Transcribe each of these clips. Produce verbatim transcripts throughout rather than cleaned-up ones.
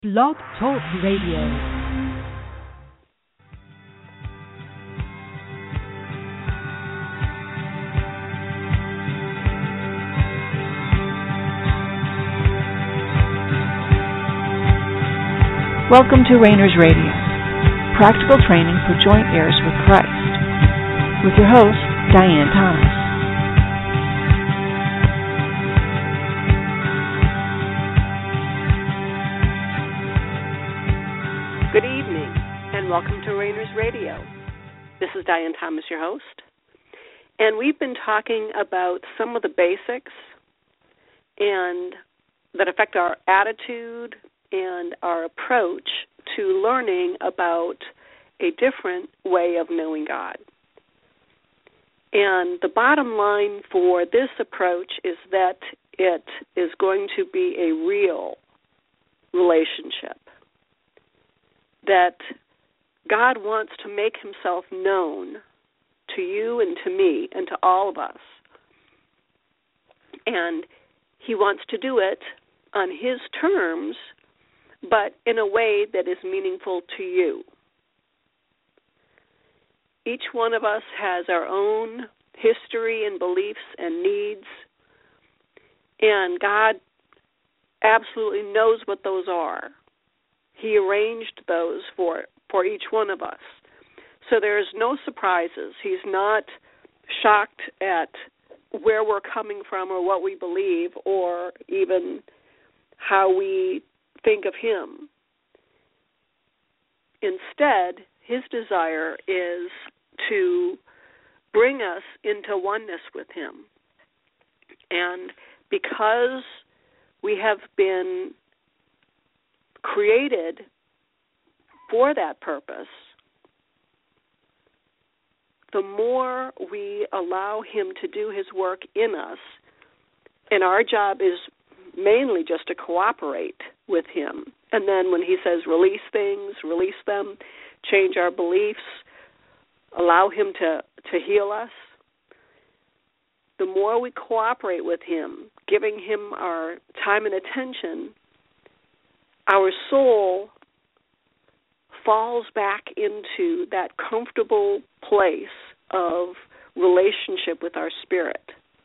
Blog Talk Radio. Welcome to Rainers Radio, practical training for joint heirs with Christ, with your host, Diane Thomas. Good evening, and welcome to Rainers Radio. This is Diane Thomas, your host, and we've been talking about some of the basics and that affect our attitude and our approach to learning about a different way of knowing God. And the bottom line for this approach is that it is going to be a real relationship, that God wants to make himself known to you and to me and to all of us. And he wants to do it on his terms, but in a way that is meaningful to you. Each one of us has our own history and beliefs and needs, and God absolutely knows what those are. He arranged those for, for each one of us. So there's no surprises. He's not shocked at where we're coming from or what we believe or even how we think of him. Instead, his desire is to bring us into oneness with him. And because we have been created for that purpose, the more we allow him to do his work in us, and our job is mainly just to cooperate with him. And then when he says release things, release them, change our beliefs, allow him to, to heal us, the more we cooperate with him, giving him our time and attention, our soul falls back into that comfortable place of relationship with our spirit.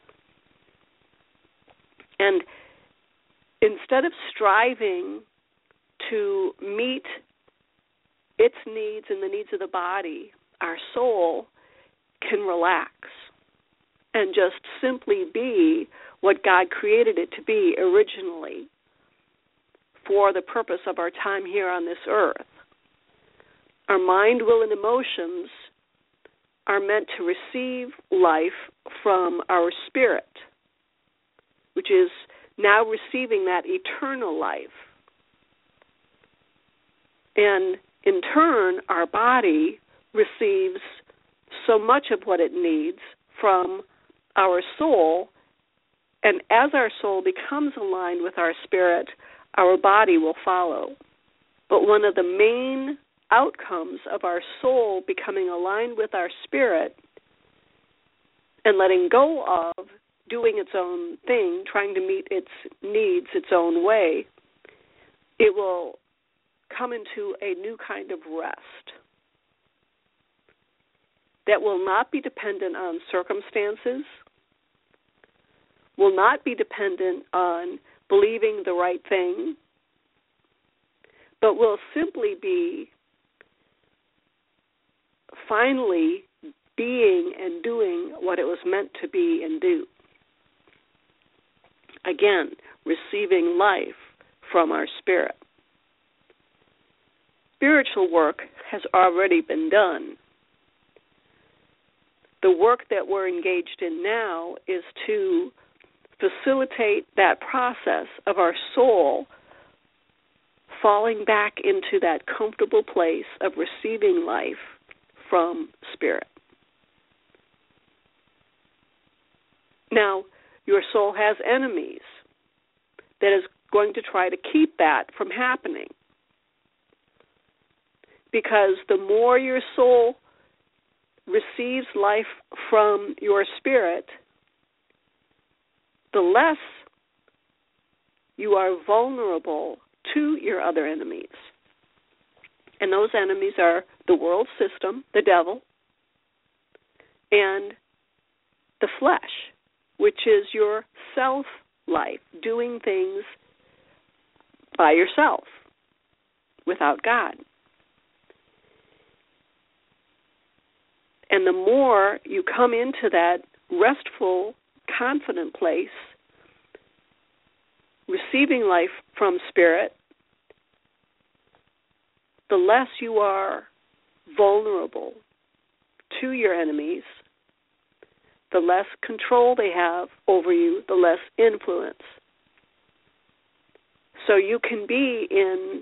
And instead of striving to meet its needs and the needs of the body, our soul can relax and just simply be what God created it to be originally for the purpose of our time here on this earth. Our mind, will, and emotions are meant to receive life from our spirit, which is now receiving that eternal life. And in turn, our body receives so much of what it needs from our soul, and as our soul becomes aligned with our spirit, our body will follow. But one of the main outcomes of our soul becoming aligned with our spirit and letting go of doing its own thing, trying to meet its needs its own way, it will come into a new kind of rest that will not be dependent on circumstances, will not be dependent on believing the right thing, but will simply be finally being and doing what it was meant to be and do. Again, receiving life from our spirit. Spiritual work has already been done. The work that we're engaged in now is to facilitate that process of our soul falling back into that comfortable place of receiving life from spirit. Now, your soul has enemies that is going to try to keep that from happening. Because the more your soul receives life from your spirit, the less you are vulnerable to your other enemies. And those enemies are the world system, the devil, and the flesh, which is your self-life, doing things by yourself, without God. And the more you come into that restful, confident place, receiving life from Spirit, the less you are vulnerable to your enemies, the less control they have over you, the less influence. So you can be in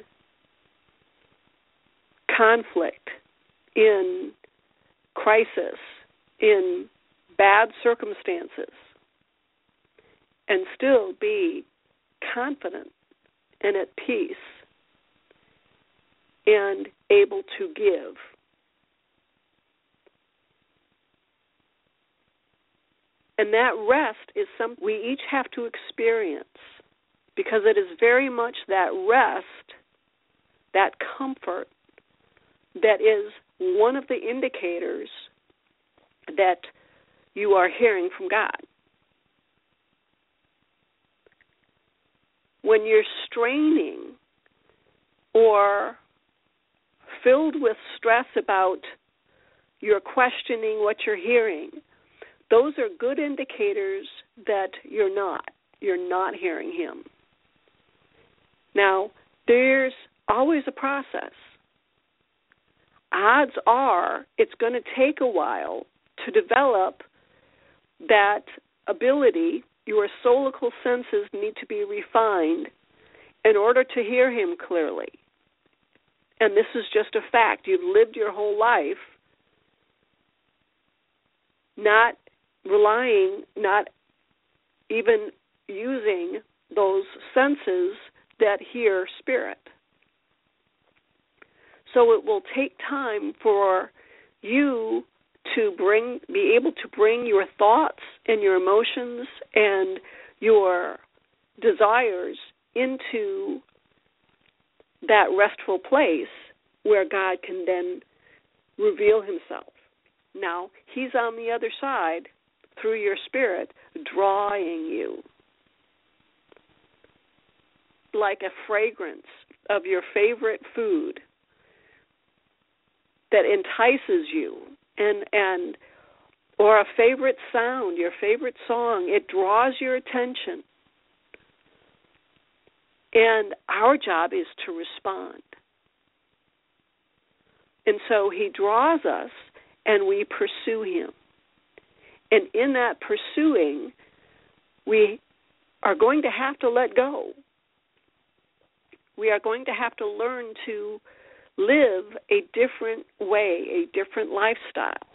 conflict, in crisis, in bad circumstances, and still be confident and at peace and able to give. And that rest is something we each have to experience, because it is very much that rest, that comfort, that is one of the indicators that you are hearing from God. When you're straining or filled with stress about you're questioning what you're hearing, those are good indicators that you're not. You're not hearing Him. Now, there's always a process. Odds are it's going to take a while to develop that ability. Your solical senses need to be refined in order to hear Him clearly. And this is just a fact. You've lived your whole life not relying, not even using those senses that hear Spirit. So it will take time for you to bring, be able to bring your thoughts and your emotions and your desires into that restful place where God can then reveal Himself. Now, He's on the other side through your Spirit, drawing you like a fragrance of your favorite food that entices you, and and or a favorite sound, your favorite song. It draws your attention. And our job is to respond. And so He draws us, and we pursue Him. And in that pursuing, we are going to have to let go. We are going to have to learn to live a different way, a different lifestyle.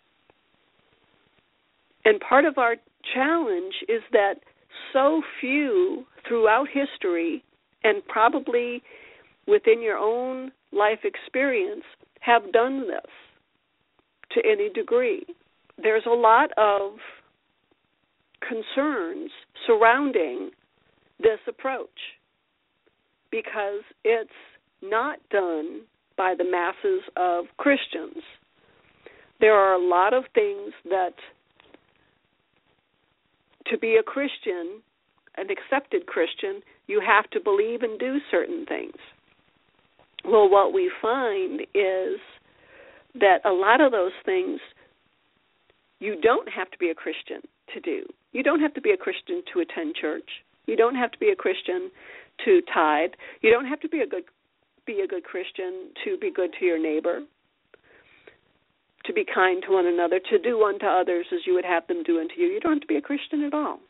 And part of our challenge is that so few throughout history, and probably within your own life experience, have done this to any degree. There's a lot of concerns surrounding this approach because it's not done by the masses of Christians. There are a lot of things that, to be a Christian, an accepted Christian, you have to believe and do certain things. Well, what we find is that a lot of those things you don't have to be a Christian to do. You don't have to be a Christian to attend church. You don't have to be a Christian to tithe. You don't have to be a good be a good Christian to be good to your neighbor, to be kind to one another, to do unto others as you would have them do unto you. You don't have to be a Christian at all.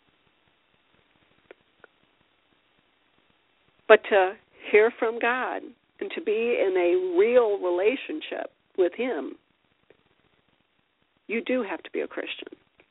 But to hear from God and to be in a real relationship with Him, you do have to be a Christian.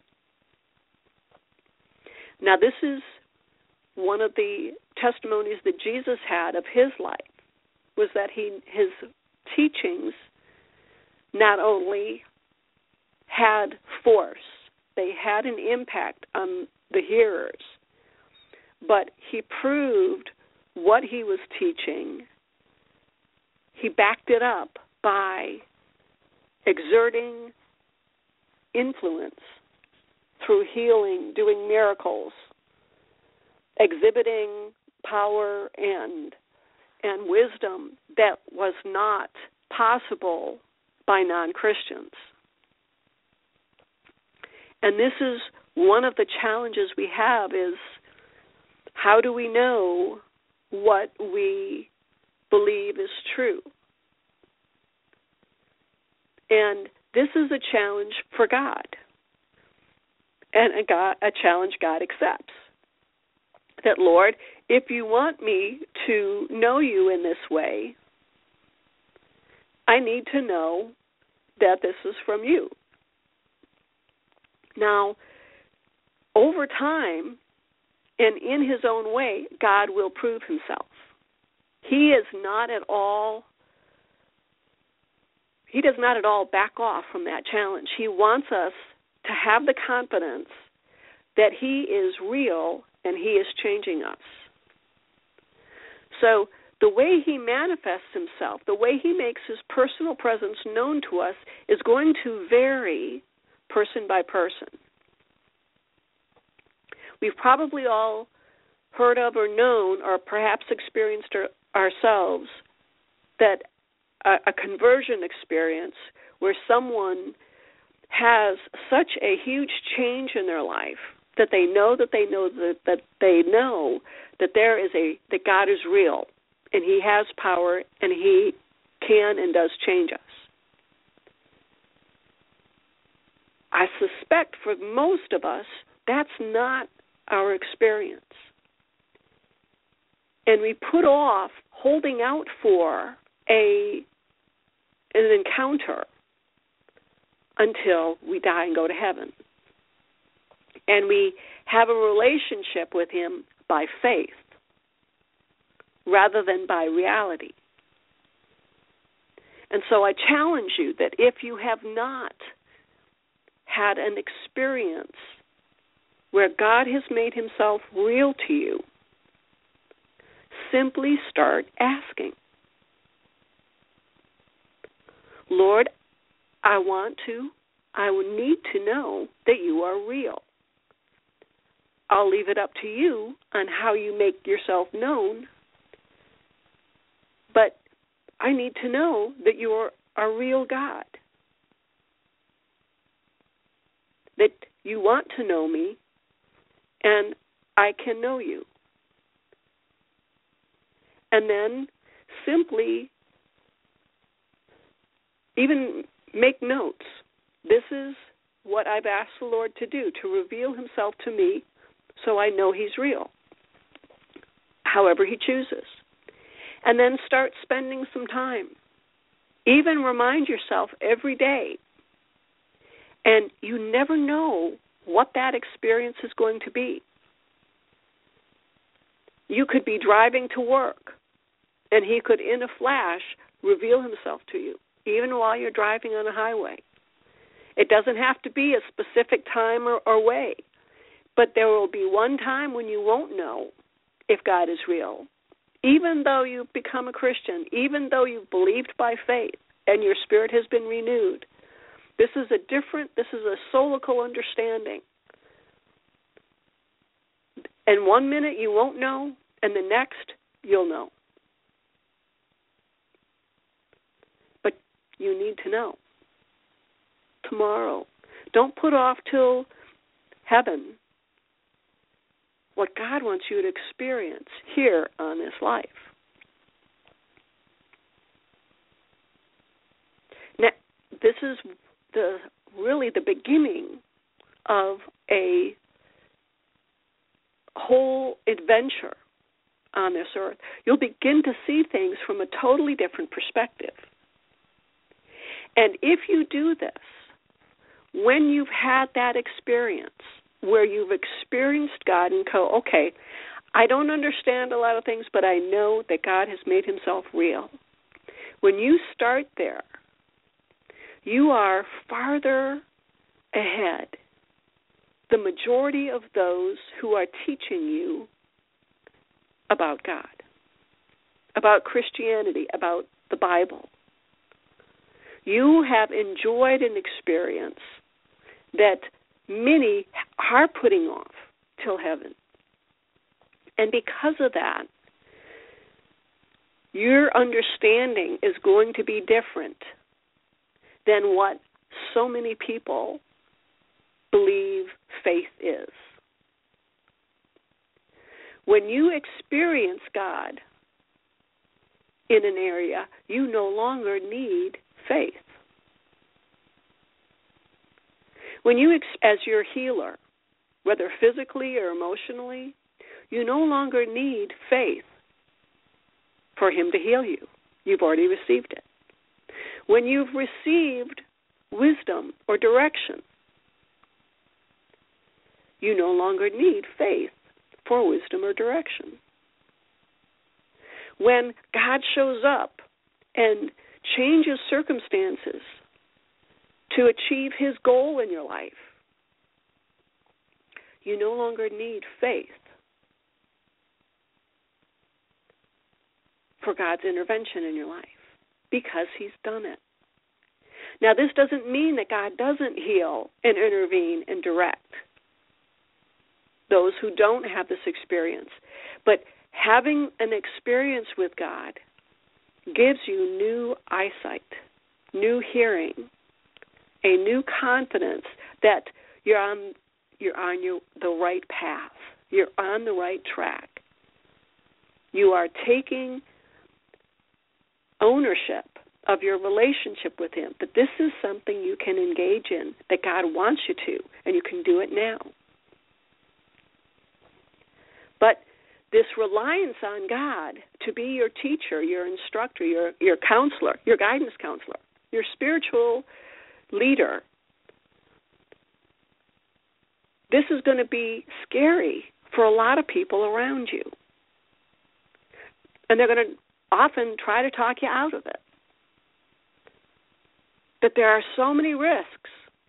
Now, this is one of the testimonies that Jesus had of His life, was that he his teachings not only had force, they had an impact on the hearers, but He proved what he was teaching, he backed it up by exerting influence through healing, doing miracles, exhibiting power and and wisdom that was not possible by non-Christians. And this is one of the challenges we have is how do we know what we believe is true? And this is a challenge for God, and a, God, a challenge God accepts. That, Lord, if you want me to know you in this way, I need to know that this is from you. Now, over time, and in his own way, God will prove himself. He is not at all, he does not at all back off from that challenge. He wants us to have the confidence that he is real and he is changing us. So the way he manifests himself, the way he makes his personal presence known to us is going to vary person by person. We've probably all heard of or known or perhaps experienced ourselves that a, a conversion experience where someone has such a huge change in their life that they know that they know that, that they know that there is a that God is real and he has power and he can and does change us. I suspect for most of us that's not our experience. And we put off holding out for a an encounter until we die and go to heaven. And we have a relationship with him by faith rather than by reality. And so I challenge you that if you have not had an experience where God has made himself real to you, simply start asking. Lord, I want to, I would need to know that you are real. I'll leave it up to you on how you make yourself known, but I need to know that you are a real God, that you want to know me, and I can know you. And then simply even make notes. This is what I've asked the Lord to do, to reveal himself to me so I know he's real, however he chooses. And then start spending some time. Even remind yourself every day. And you never know what that experience is going to be. You could be driving to work, and he could, in a flash, reveal himself to you, even while you're driving on a highway. It doesn't have to be a specific time or, or way, but there will be one time when you won't know if God is real. Even though you've become a Christian, even though you've believed by faith and your spirit has been renewed, this is a different, this is a soulical understanding. And one minute you won't know, and the next you'll know. But you need to know. Tomorrow. Don't put off till heaven what God wants you to experience here on this life. Now, this is the really the beginning of a whole adventure on this earth. You'll begin to see things from a totally different perspective. And if you do this, when you've had that experience where you've experienced God and go, okay, I don't understand a lot of things, but I know that God has made himself real. When you start there, you are farther ahead. The majority of those who are teaching you about God. about Christianity, about the Bible, you have enjoyed an experience that many are putting off till heaven. And because of that, your understanding is going to be different than what so many people believe faith is. When you experience God in an area, you no longer need faith. When you, as your healer, whether physically or emotionally, you no longer need faith for him to heal you. You've already received it. When you've received wisdom or direction, you no longer need faith for wisdom or direction. When God shows up and changes circumstances to achieve his goal in your life, you no longer need faith for God's intervention in your life because he's done it. Now, this doesn't mean that God doesn't heal and intervene and direct those who don't have this experience. But having an experience with God gives you new eyesight, new hearing, a new confidence that you're on you're on your, the right path. You're on the right track. You are taking ownership of your relationship with him, that this is something you can engage in, that God wants you to, and you can do it now. But this reliance on God to be your teacher, your instructor, your, your counselor, your guidance counselor, your spiritual leader, this is going to be scary for a lot of people around you. And they're going to often try to talk you out of it. That there are so many risks.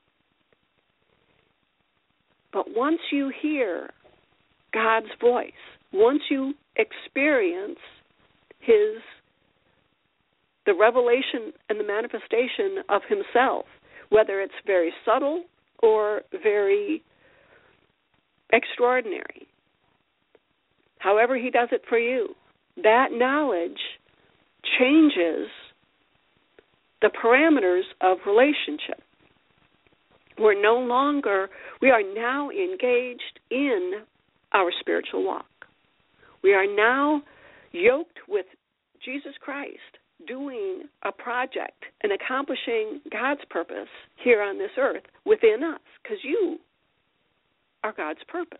But once you hear God's voice, once you experience his, the revelation and the manifestation of himself, whether it's very subtle or very extraordinary, however he does it for you, that knowledge changes the parameters of relationship. We're no longer, we are now engaged in our spiritual walk. We are now yoked with Jesus Christ, doing a project and accomplishing God's purpose here on this earth within us, because you are God's purpose.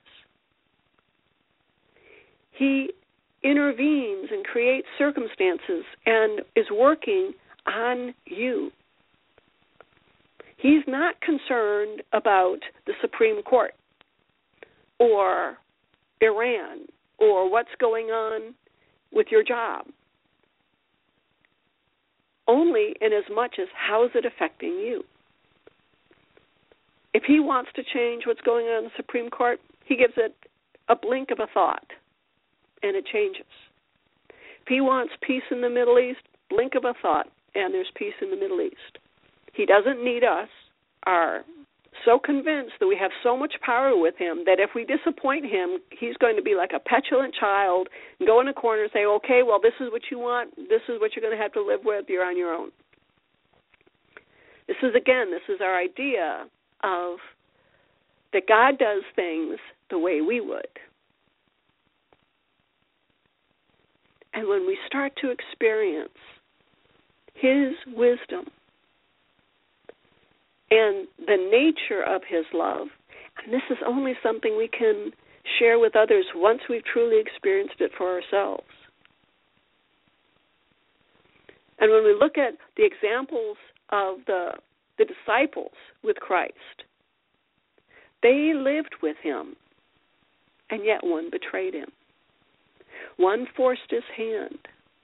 He intervenes and creates circumstances and is working on you. He's not concerned about the Supreme Court or Iran or what's going on with your job, only in as much as how is it affecting you. If he wants to change what's going on in the Supreme Court, he gives it a blink of a thought, and it changes. If he wants peace in the Middle East, blink of a thought, and there's peace in the Middle East. He doesn't need us, are so convinced that we have so much power with him that if we disappoint him, he's going to be like a petulant child and go in a corner and say, okay, well, this is what you want. This is what you're going to have to live with. You're on your own. This is, again, this is our idea of that God does things the way we would. And when we start to experience his wisdom and the nature of his love, and this is only something we can share with others once we've truly experienced it for ourselves. And when we look at the examples of the, the disciples with Christ, they lived with him, and yet one betrayed him. One forced his hand.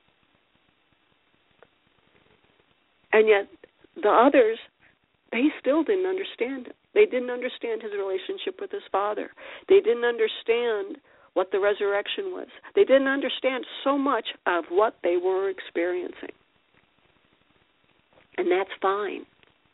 And yet the others, they still didn't understand it. They didn't understand his relationship with his Father. They didn't understand what the resurrection was. They didn't understand so much of what they were experiencing. And that's fine.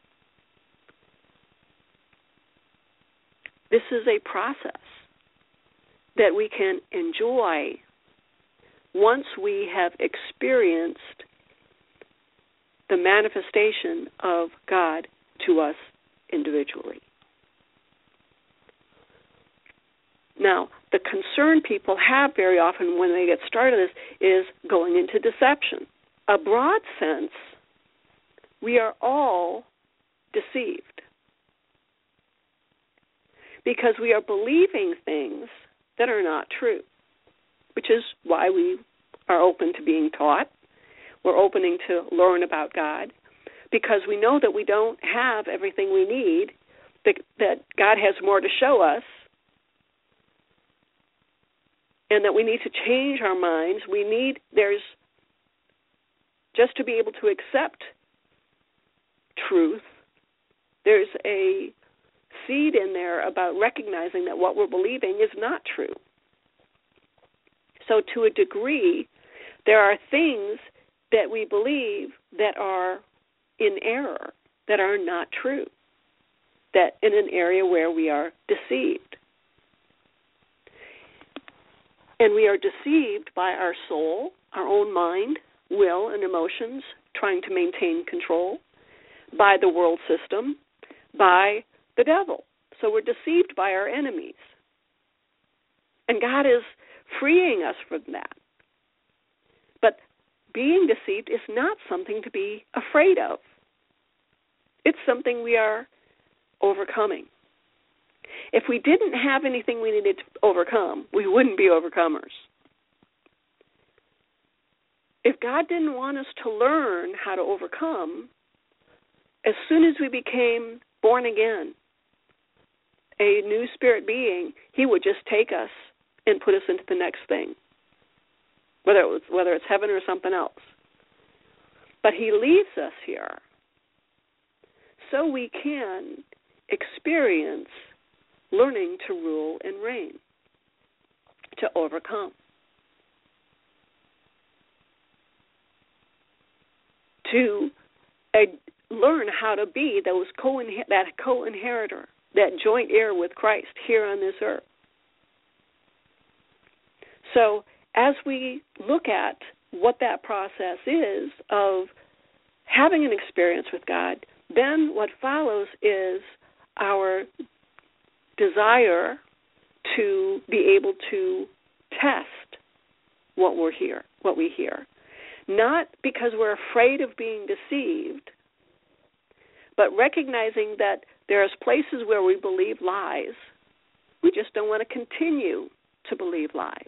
This is a process that we can enjoy once we have experienced the manifestation of God to us individually. Now, the concern people have very often when they get started is, is going into deception. A broad sense, we are all deceived because we are believing things that are not true, which is why we are open to being taught. We're opening to learn about God because we know that we don't have everything we need, that, that God has more to show us, and that we need to change our minds. We need, there's, just to be able to accept truth, there's a seed in there about recognizing that what we're believing is not true. So to a degree, there are things that we believe that are in error, that are not true, that in an area where we are deceived. And we are deceived by our soul, our own mind, will, and emotions, trying to maintain control, by the world system, by the devil. So we're deceived by our enemies. And God is freeing us from that. But being deceived is not something to be afraid of. It's something we are overcoming. If we didn't have anything we needed to overcome, we wouldn't be overcomers. If God didn't want us to learn how to overcome, as soon as we became born again, a new spirit being, he would just take us and put us into the next thing, whether it was, whether it's heaven or something else. But he leaves us here so we can experience learning to rule and reign, to overcome, to uh, learn how to be those co that co-inheritor, that joint heir with Christ here on this earth. So as we look at what that process is of having an experience with God, then what follows is our desire to be able to test what we're hear, what we hear. Not because we're afraid of being deceived, but recognizing that there's places where we believe lies. We just don't want to continue to believe lies.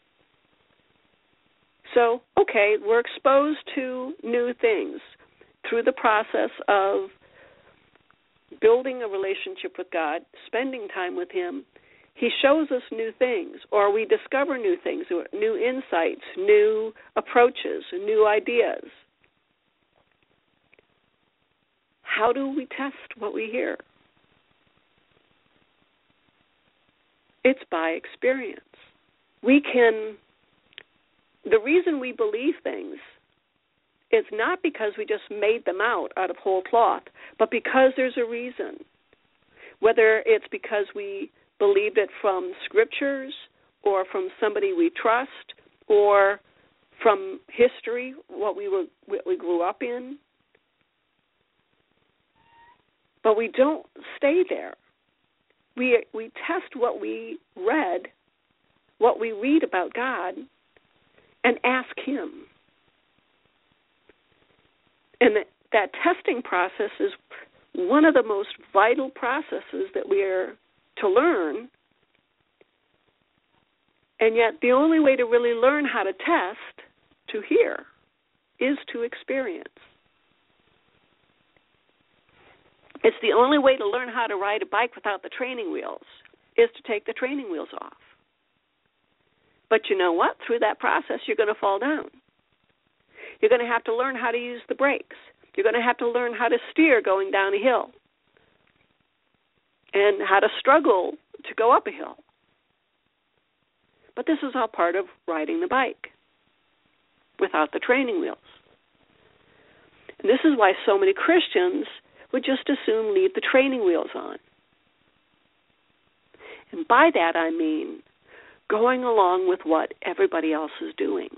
So, okay, we're exposed to new things through the process of building a relationship with God, spending time with him. He shows us new things, or we discover new things, new insights, new approaches, new ideas. How do we test what we hear? It's by experience. We can, the reason we believe things is not because we just made them out out of whole cloth, but because there's a reason. Whether it's because we believed it from scriptures or from somebody we trust or from history, what we were, what we grew up in. But we don't stay there. We we test what we read, what we read about God, and ask him. And that, that testing process is one of the most vital processes that we are to learn. And yet the only way to really learn how to test, to hear, is to experience. It's the only way to learn how to ride a bike without the training wheels, is to take the training wheels off. But you know what? Through that process, you're going to fall down. You're going to have to learn how to use the brakes. You're going to have to learn how to steer going down a hill and how to struggle to go up a hill. But this is all part of riding the bike without the training wheels. And this is why so many Christians would just as soon leave the training wheels on. And by that I mean going along with what everybody else is doing.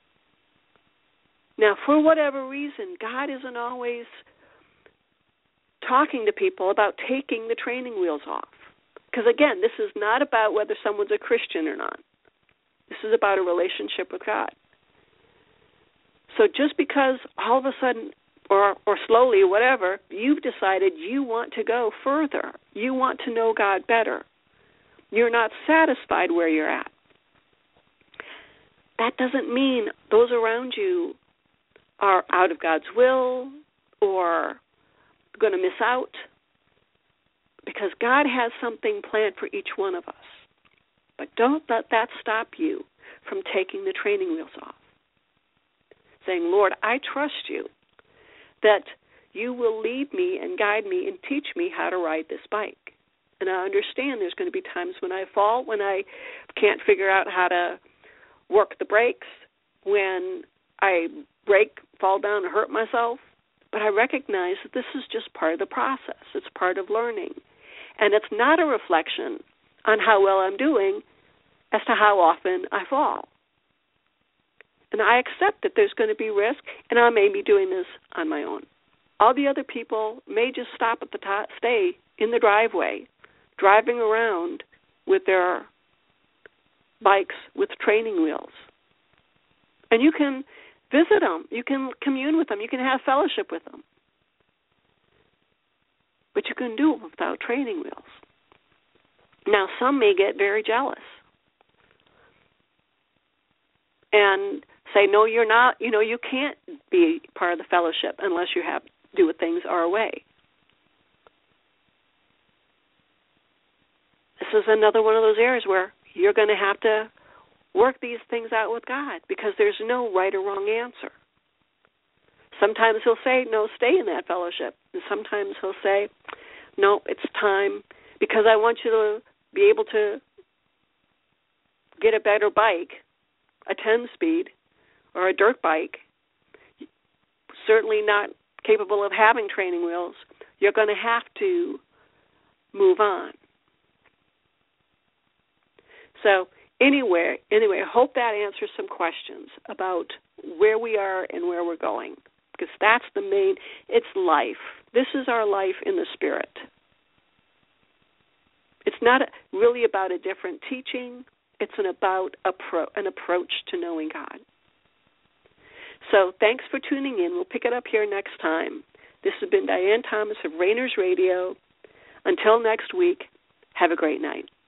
Now, for whatever reason, God isn't always talking to people about taking the training wheels off. Because, again, this is not about whether someone's a Christian or not. This is about a relationship with God. So just because all of a sudden, or, or slowly, or whatever, you've decided you want to go further, you want to know God better, you're not satisfied where you're at, that doesn't mean those around you are out of God's will or going to miss out, because God has something planned for each one of us. But don't let that stop you from taking the training wheels off. Saying, Lord, I trust you that you will lead me and guide me and teach me how to ride this bike. And I understand there's going to be times when I fall, when I can't figure out how to work the brakes, when I brake, fall down, and hurt myself. But I recognize that this is just part of the process. It's part of learning. And it's not a reflection on how well I'm doing as to how often I fall. And I accept that there's going to be risk, and I may be doing this on my own. All the other people may just stop at the top, stay in the driveway, driving around with their bikes with training wheels. And you can visit them. You can commune with them. You can have fellowship with them. But you can do it without training wheels. Now, some may get very jealous and say, no, you're not, you know, you can't be part of the fellowship unless you have do things our way. This is another one of those areas where you're going to have to work these things out with God, because there's no right or wrong answer. Sometimes he'll say, no, stay in that fellowship. And sometimes he'll say, no, it's time, because I want you to be able to get a better bike, a ten-speed or a dirt bike, certainly not capable of having training wheels. You're going to have to move on. So anyway, anyway, I hope that answers some questions about where we are and where we're going, because that's the main, it's life. This is our life in the Spirit. It's not really about a different teaching. It's an about appro- an approach to knowing God. So thanks for tuning in. We'll pick it up here next time. This has been Diane Thomas of Rainers Radio. Until next week, have a great night.